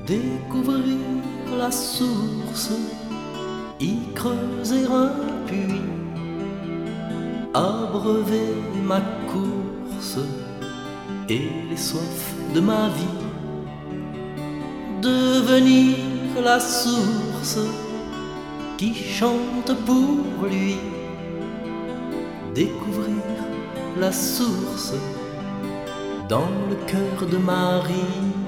Découvrir la source, y creuser un puits, abreuver ma course et les soifs de ma vie. Devenir la source qui chante pour lui. Découvrir la source dans le cœur de Marie.